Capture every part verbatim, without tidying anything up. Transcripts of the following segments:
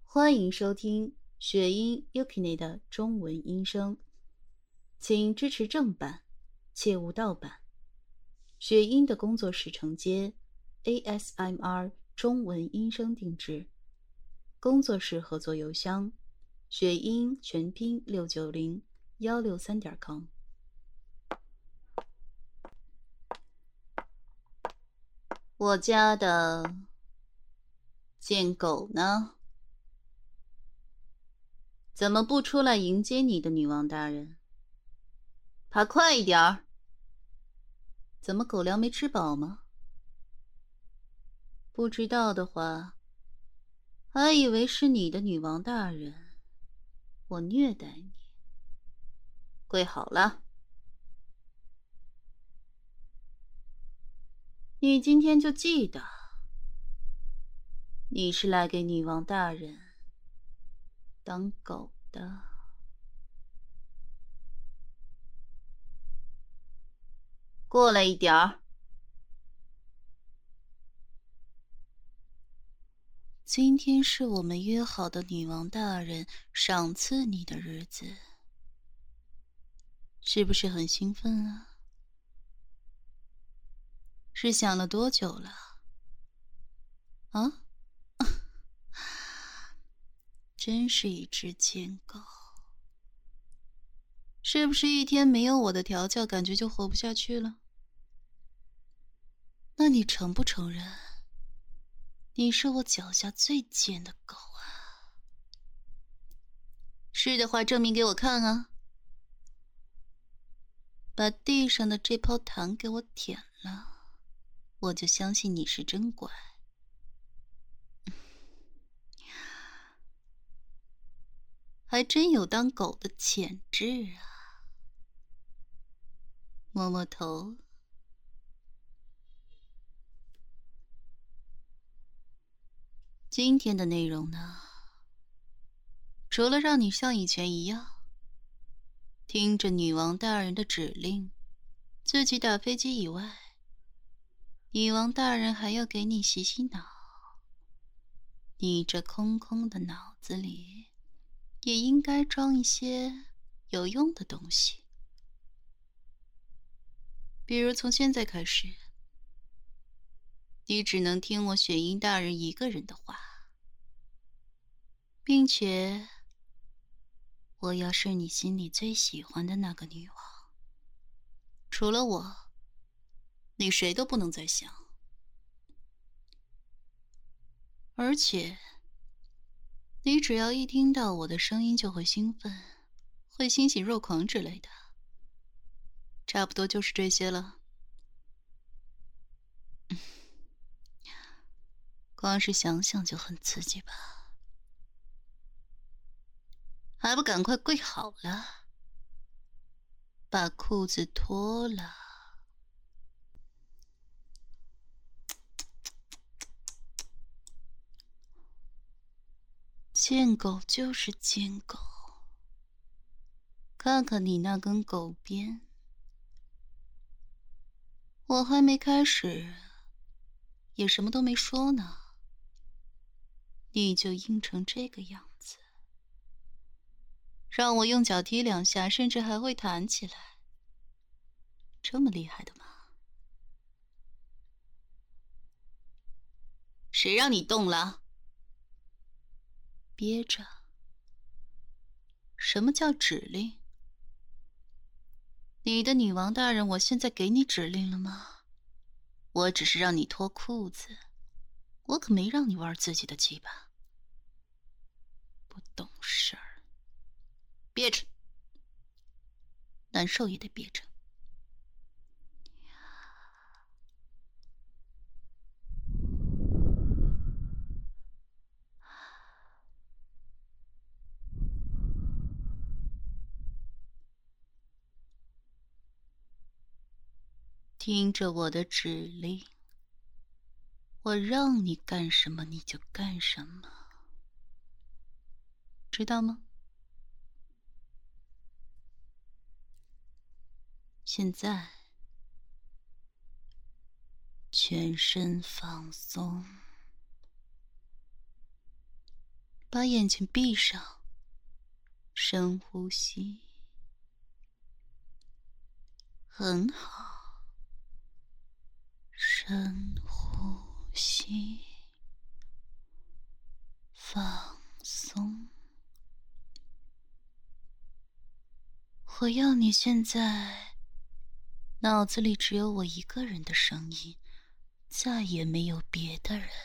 欢迎收听雪音 Yukine 的中文音声，请支持正版，切勿盗版。雪音的工作室承接 A S M R 中文音声定制，工作室合作邮箱：雪音全拼六九零幺六三点 com。我家的贱狗呢？怎么不出来迎接你的女王大人？爬快一点儿！怎么狗粮没吃饱吗？不知道的话，还以为是你的女王大人，我虐待你。跪好了。你今天就记得，你是来给女王大人当狗的。过来一点儿。今天是我们约好的女王大人赏赐你的日子，是不是很兴奋啊？是想了多久了？啊？真是一只贱狗。是不是一天没有我的调教，感觉就活不下去了？那你承不承认，你是我脚下最贱的狗啊？是的话，证明给我看啊！把地上的这泡糖给我舔了，我就相信你是真乖。还真有当狗的潜质啊！摸摸头。今天的内容呢，除了让你像以前一样听着女王大人的指令自己打飞机以外，女王大人还要给你洗洗脑。你这空空的脑子里也应该装一些有用的东西，比如从现在开始，你只能听我雪鹰大人一个人的话，并且我要是你心里最喜欢的那个女王，除了我，你谁都不能再想。而且你只要一听到我的声音就会兴奋，会欣喜若狂之类的，差不多就是这些了。光是想想就很刺激吧？还不赶快跪好了，把裤子脱了。贱狗就是贱狗，看看你那根狗鞭，我还没开始，也什么都没说呢，你就硬成这个样子，让我用脚踢两下，甚至还会弹起来，这么厉害的吗？谁让你动了？憋着。什么叫指令？你的女王大人，我现在给你指令了吗？我只是让你脱裤子，我可没让你玩自己的鸡巴。不懂事儿，憋着，难受也得憋着。听着我的指令，我让你干什么你就干什么，知道吗？现在全身放松， 把眼睛闭上，深呼吸。很好，深呼吸，放松。我要你现在脑子里只有我一个人的声音，再也没有别的人。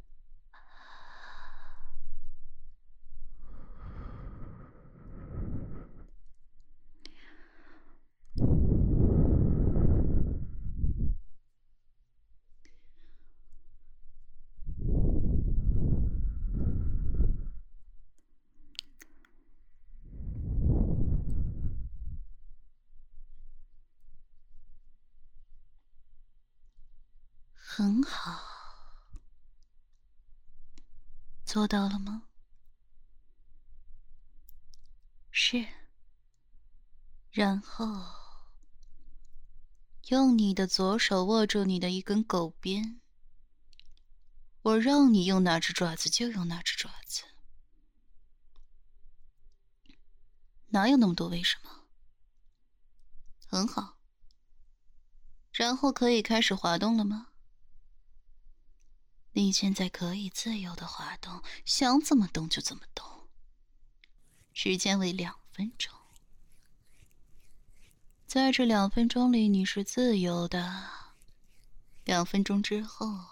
很好，做到了吗？是。然后用你的左手握住你的一根狗鞭，我让你用哪只爪子就用哪只爪子，哪有那么多为什么？很好。然后可以开始滑动了吗？你现在可以自由的滑动，想怎么动就怎么动。时间为两分钟。在这两分钟里，你是自由的。两分钟之后，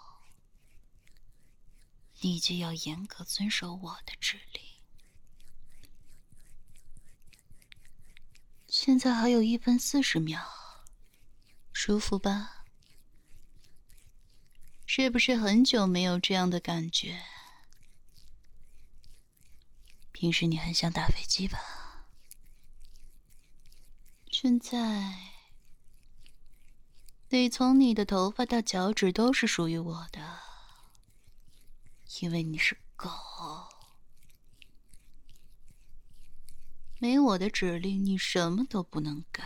你就要严格遵守我的指令。现在还有一分四十秒，舒服吧？是不是很久没有这样的感觉？平时你很想打飞机吧？现在，得从你的头发到脚趾都是属于我的，因为你是狗。没我的指令，你什么都不能干。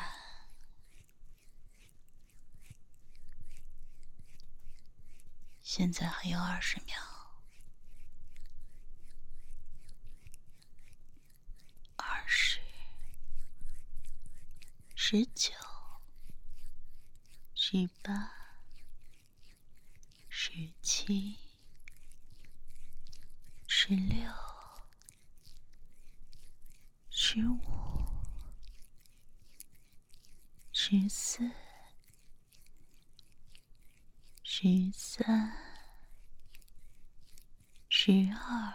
现在还有二十秒。二十。十九。十八。十七。十六。十五。十四。十三。十二。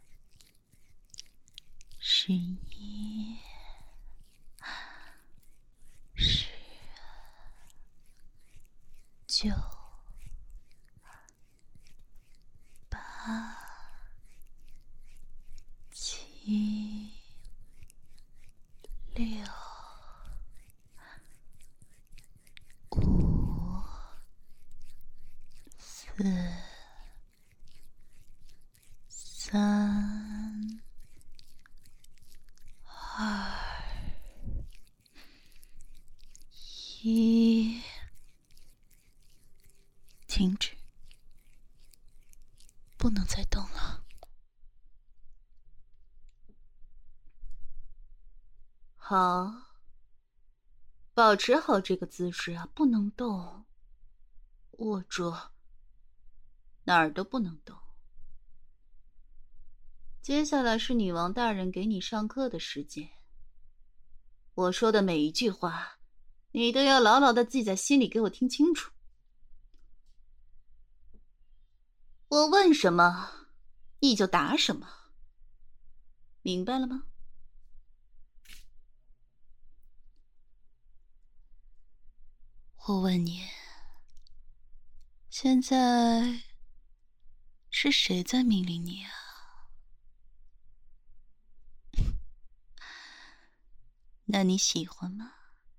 十一。十。九。八。七。六。五。四。三。二。一。停止，不能再动了。好，保持好这个姿势啊，不能动，握住，哪儿都不能动。接下来是女王大人给你上课的时间，我说的每一句话，你都要牢牢地记在心里，给我听清楚。我问什么，你就答什么，明白了吗？我问你，现在是谁在命令你啊？那你喜欢吗？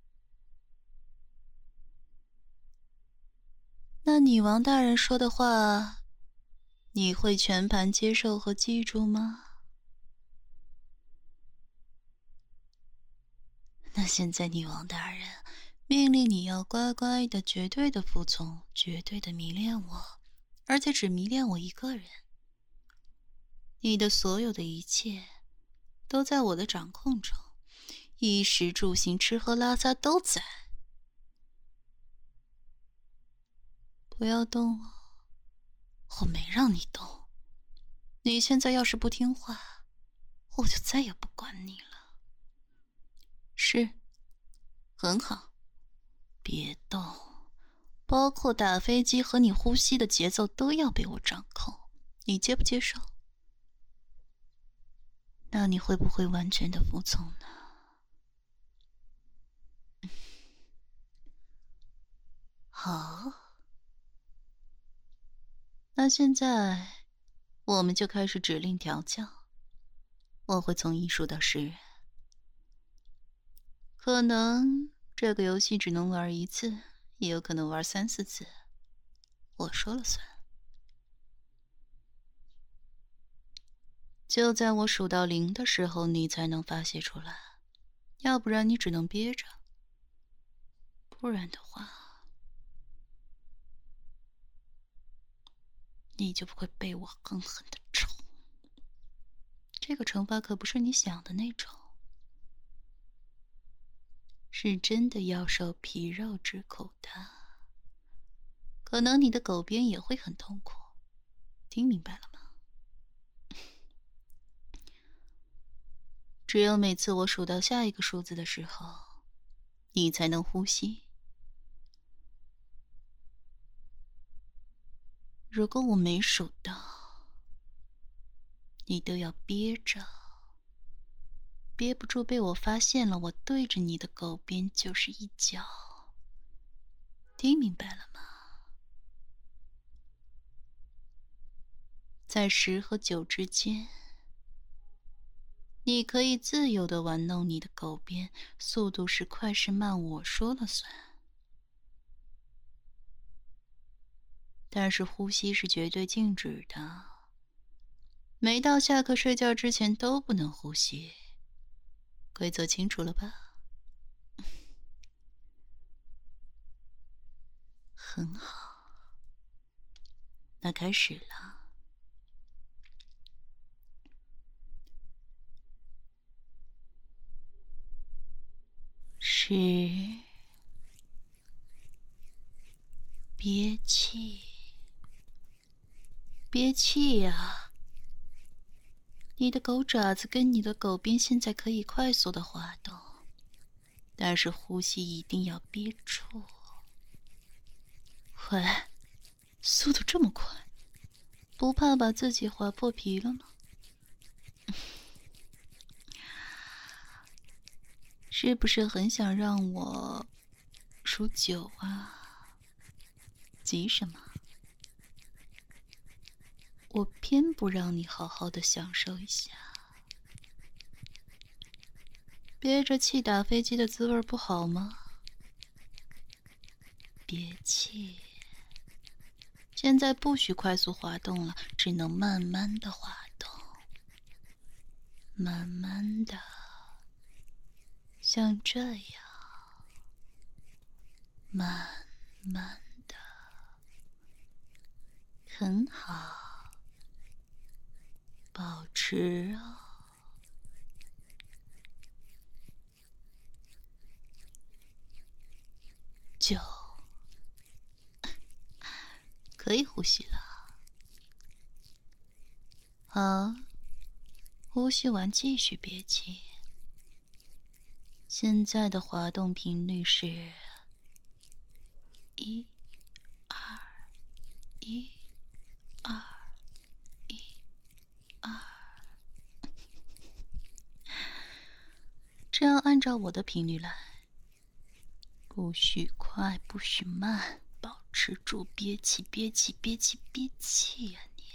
那女王大人说的话，你会全盘接受和记住吗？那现在女王大人命令你要乖乖的、绝对的服从，绝对的迷恋我，而且只迷恋我一个人。 你的所有的一切都在我的掌控中，衣食住行、吃喝拉撒都在。不要动哦，我没让你动。你现在要是不听话，我就再也不管你了。是，很好，别动，包括打飞机和你呼吸的节奏都要被我掌控，你接不接受？那你会不会完全的服从呢？好，那现在我们就开始指令调教。我会从一数到十，可能这个游戏只能玩一次，也有可能玩三四次，我说了算。就在我数到零的时候，你才能发泄出来，要不然你只能憋着。不然的话，你就不会被我狠狠的抽。这个惩罚可不是你想的那种，是真的要受皮肉之苦的。可能你的狗鞭也会很痛苦，听明白了吗？只有每次我数到下一个数字的时候，你才能呼吸。如果我没数到，你都要憋着，憋不住被我发现了，我对着你的狗鞭就是一脚。听明白了吗？在十和九之间，你可以自由地玩弄你的狗鞭，速度是快是慢我说了算。但是呼吸是绝对禁止的，没到下课睡觉之前都不能呼吸。规则清楚了吧？很好，那开始了。十，憋气，憋气呀！你的狗爪子跟你的狗鞭现在可以快速的滑动，但是呼吸一定要憋住。喂，速度这么快，不怕把自己划破皮了吗？是不是很想让我数九啊？急什么？我偏不让你好好的享受一下。憋着气打飞机的滋味不好吗？憋气。现在不许快速滑动了，只能慢慢的滑动，慢慢的，像这样，慢慢的，很好，保持哦。九，可以呼吸了。好，呼吸完继续憋气。现在的滑动频率是一、二、一、二、一、二。这样按照我的频率来，不许快，不许慢，保持住憋气，憋气，憋气，憋气呀、啊、你！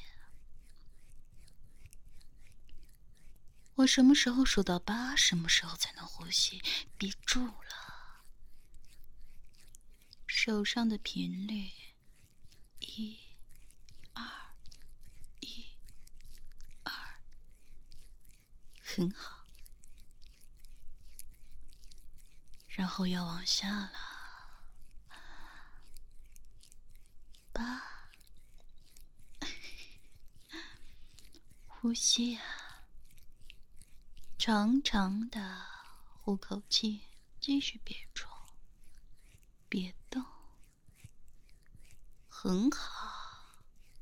我什么时候数到八，什么时候才能呼吸？憋住了。手上的频率，一、二、一、二，很好。然后要往下了，八， 呼吸啊，长长的呼口气，继续憋住，别动，很好。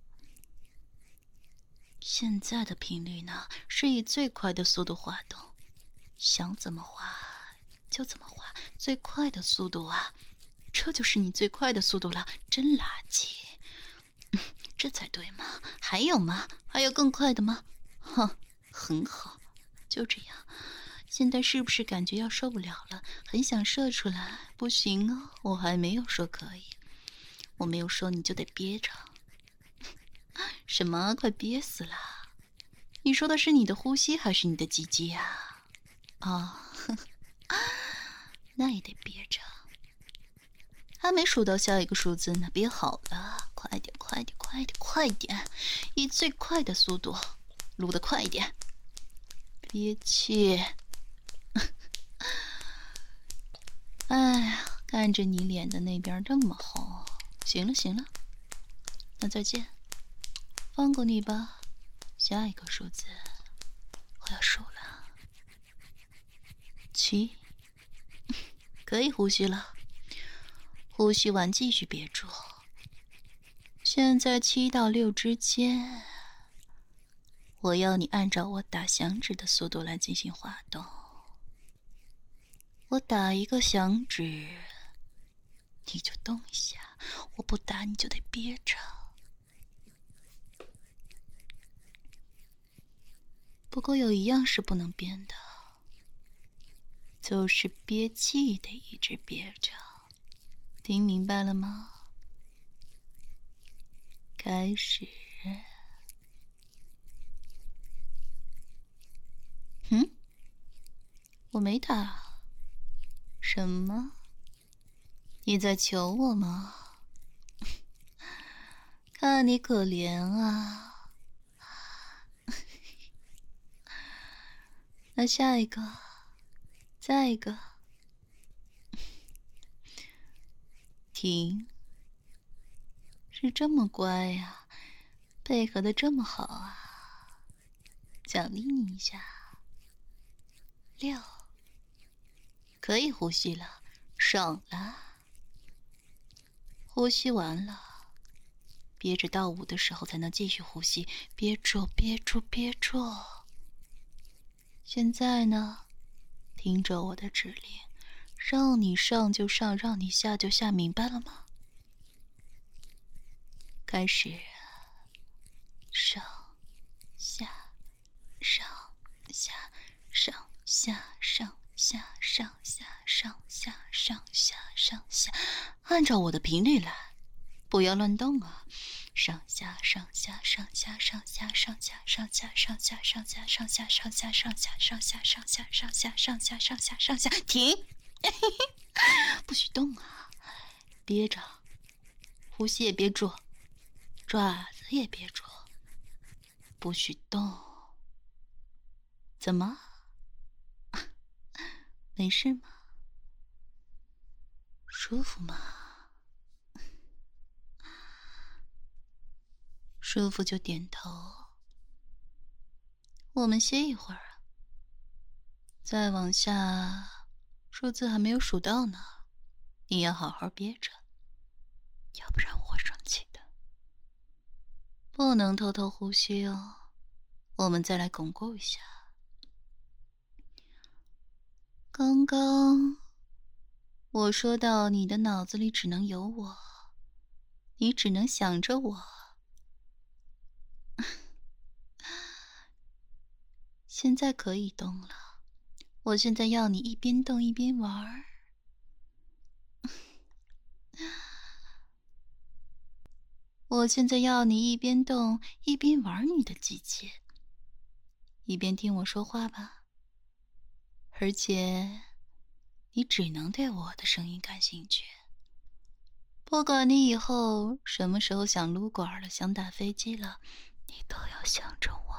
现在的频率呢，是以最快的速度滑动，想怎么滑就怎么滑，最快的速度啊，这就是你最快的速度了，真垃圾。这才对嘛，还有吗？还有更快的吗？哼，很好，就这样。现在是不是感觉要受不了了，很想射出来？不行啊，我还没有说可以，我没有说你就得憋着。什么？快憋死了！你说的是你的呼吸还是你的鸡鸡呀？啊，那也得憋着。还没数到下一个数字呢，憋好了，快点，快点，快点，快点，以最快的速度，撸得快一点，憋气。哎呀，看着你脸的那边这么红，行了行了，那再见，放过你吧。下一个数字，我要数了，七，可以呼吸了。呼吸完继续憋住。现在七到六之间，我要你按照我打响指的速度来进行滑动。我打一个响指，你就动一下；我不打，你就得憋着。不过有一样是不能变的，就是憋气得一直憋着。听明白了吗？开始。嗯？我没打。什么？你在求我吗？看你可怜啊。那下一个，再一个。停。是这么乖呀，配合的这么好啊，奖励你一下。六，可以呼吸了，爽了。呼吸完了，憋着到五的时候才能继续呼吸，憋住，憋住，憋住。现在呢，听着我的指令，让你上就上，让你下就下，明白了吗？开始，上下上下上下上下上下上下上下上下，按照我的频率来，不要乱动啊！上下上下上下上下上下上下上下上下上下上下上下上下上下上下上下上下上下，停！不许动啊！憋着，呼吸也憋住。爪子也憋住，不许动。怎么？没事吗？舒服吗？舒服就点头。我们歇一会儿。再往下，数字还没有数到呢，你要好好憋着，要不然我会生气的。不能偷偷呼吸哦。我们再来巩固一下。刚刚我说到你的脑子里只能有我，你只能想着我。现在可以动了，我现在要你一边动一边玩。我现在要你一边动一边玩你的机器，一边听我说话吧。而且，你只能对我的声音感兴趣。不管你以后什么时候想撸管了，想打飞机了，你都要想着我。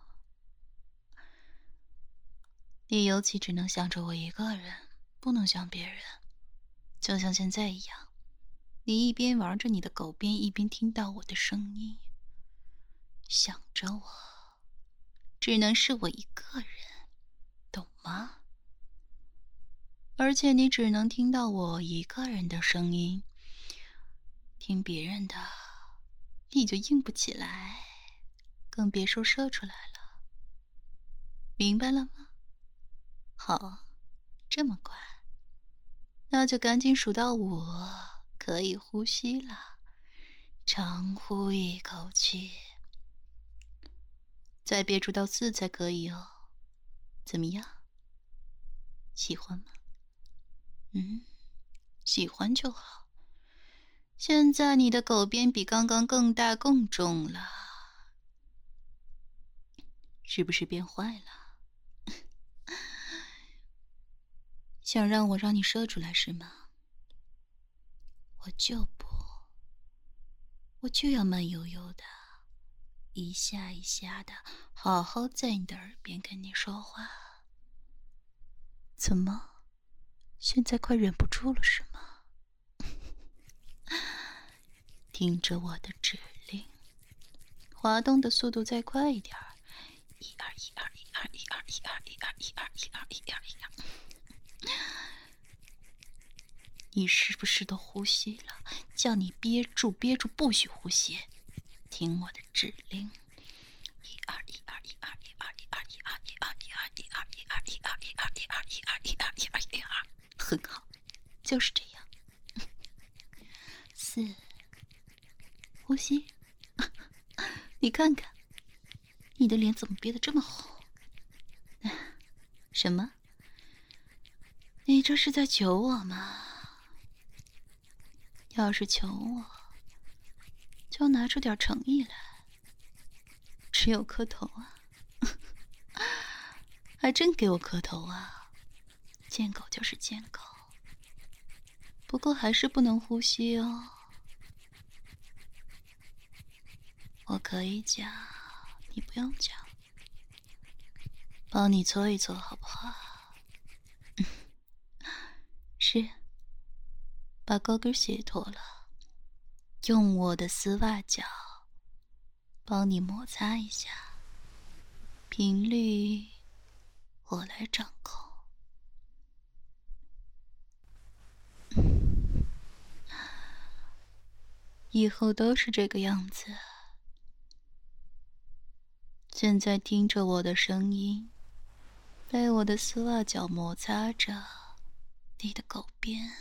你尤其只能想着我一个人，不能想别人。就像现在一样，你一边玩着你的狗鞭，一边听到我的声音，想着我。 只能是我一个人，懂吗？而且你只能听到我一个人的声音，听别人的，你就硬不起来，更别说射出来了。明白了吗？好，这么快，那就赶紧数到五，可以呼吸了。长呼一口气，再憋住到四才可以哦。怎么样？喜欢吗？嗯，喜欢就好。现在你的狗鞭比刚刚更大更重了，是不是变坏了？想让我让你射出来是吗？我就不，我就要慢悠悠的，一下一下的，好好在你的耳边跟你说话。怎么？现在快忍不住了是吗？听着我的指令，滑动的速度再快一点儿，一二一二一二一二一二一二一二一二一二一二。你是不是都呼吸了？叫你憋住，憋住，不许呼吸。听我的指令，一二一二一二一二一二一二一二一二一二一二一二一二一二一二一二一二一二，很好，就是这样。四，呼吸。你看看，你的脸怎么憋得这么红？什么？你这是在求我吗？要是求我，就拿出点诚意来。只有磕头啊，还真给我磕头啊！贱狗就是贱狗，不过还是不能呼吸哦。我可以讲，你不用讲，帮你搓一搓好不好？是，把高跟鞋脱了，用我的丝袜脚帮你摩擦一下，频率我来掌控。以后都是这个样子。现在听着我的声音，被我的丝袜脚摩擦着你的狗鞭，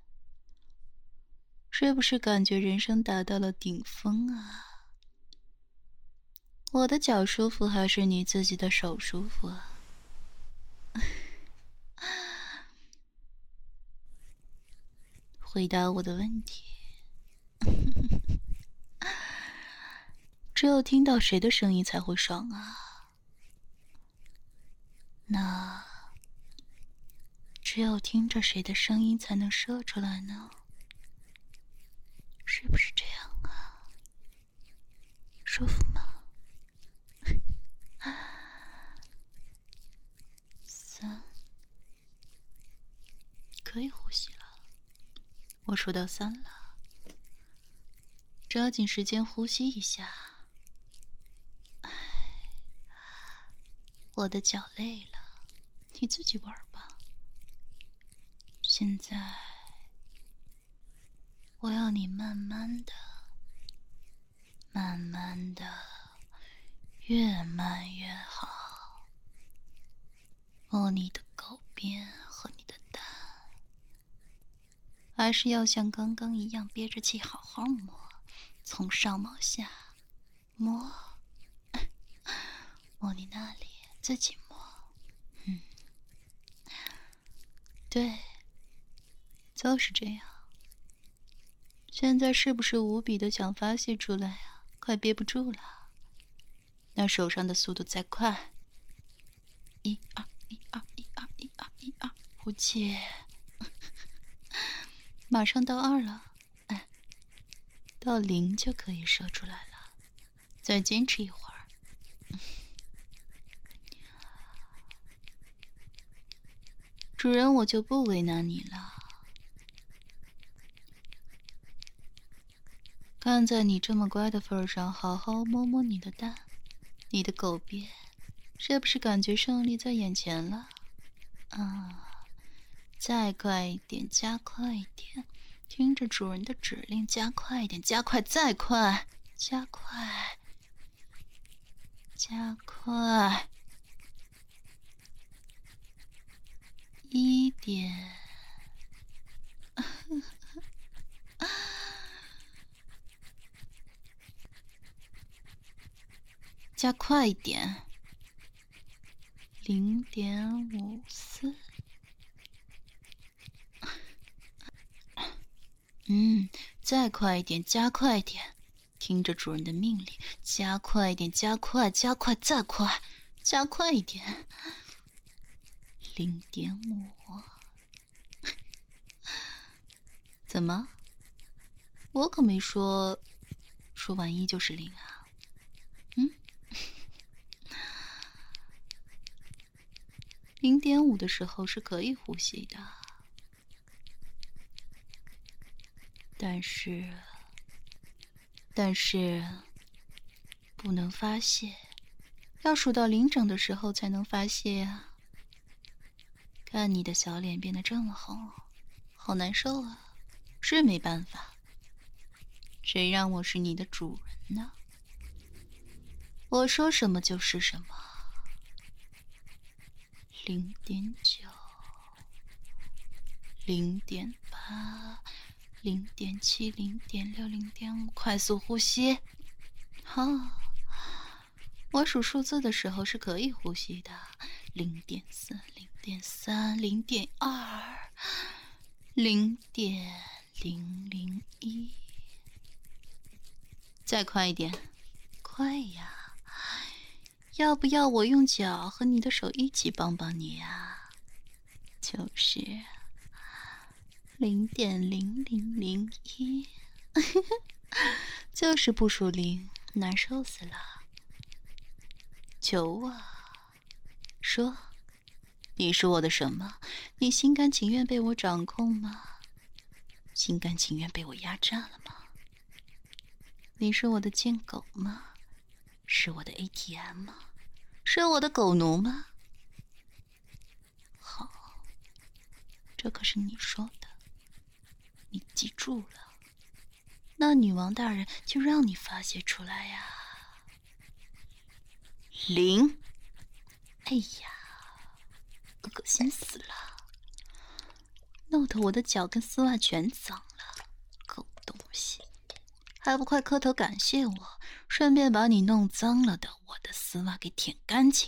是不是感觉人生达到了顶峰啊？我的脚舒服还是你自己的手舒服啊？回答我的问题。只有听到谁的声音才会爽啊？那只有听着谁的声音才能射出来呢？是不是这样啊？舒服吗？三，可以呼吸了。我数到三了，抓紧时间呼吸一下。唉，我的脚累了，你自己玩吧。现在我要你慢慢的、慢慢的，越慢越好，摸你的狗鞭和你的蛋，还是要像刚刚一样憋着气好好摸，从上往下摸，摸你那里，自己摸。嗯，对，就是这样。现在是不是无比的想发泄出来啊？快憋不住了。那手上的速度再快，一二一二一二一二一二，呼气。马上到二了，哎，到零就可以射出来了。再坚持一会儿。主人，我就不为难你了。看在你这么乖的份上，好好摸摸你的蛋，你的狗鞭， 是不是感觉胜利在眼前了？啊，再快一点，加快一点，听着主人的指令，加快一点，加快，再快，加快，加快，一点。加快一点，零点五四。嗯，再快一点，加快一点，听着主人的命令，加快一点，加快，加快，再快，加快一点，零点五。怎么？我可没说，说完一就是零啊。嗯，零点五的时候是可以呼吸的，但是，但是不能发泄，要数到零整的时候才能发泄啊。看你的小脸变得这么红，好难受啊，是没办法。谁让我是你的主人呢？我说什么就是什么。零点九，零点八，零点七，零点六，零点五，快速呼吸。好，我数数字的时候是可以呼吸的。零点四，零点三，零点二，零点零零一。再快一点，快呀！要不要我用脚和你的手一起帮帮你呀？就是零点零零零一，就是不数零，难受死了。求啊，说，你是我的什么？你心甘情愿被我掌控吗？心甘情愿被我压榨了吗？你是我的贱狗吗？是我的 A T M 吗？是我的狗奴吗？好，这可是你说的，你记住了。那女王大人就让你发泄出来呀。零，哎呀，恶心死了，弄得我的脚跟丝袜全脏了，狗东西！还不快磕头感谢我，顺便把你弄脏了的我的丝袜给舔干净。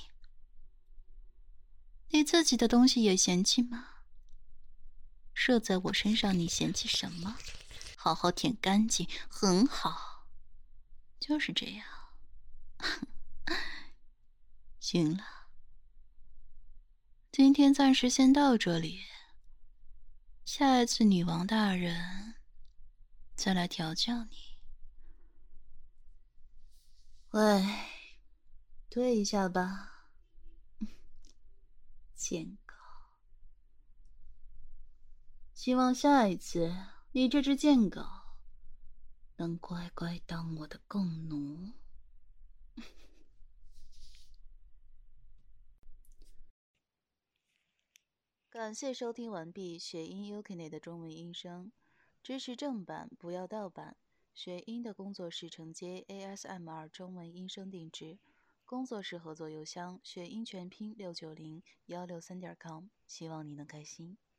你自己的东西也嫌弃吗？射在我身上你嫌弃什么？好好舔干净，很好，就是这样。行了，今天暂时先到这里，下一次女王大人再来调教你。喂，对一下吧，贱狗。希望下一次你这只贱狗能乖乖当我的共奴。感谢收听完毕雪音 Yukine 的中文音声，支持正版不要盗版。雪音的工作室承接 A S M R 中文音声定制，工作室合作邮箱雪音全拼六九零幺六三点 com，希望你能开心。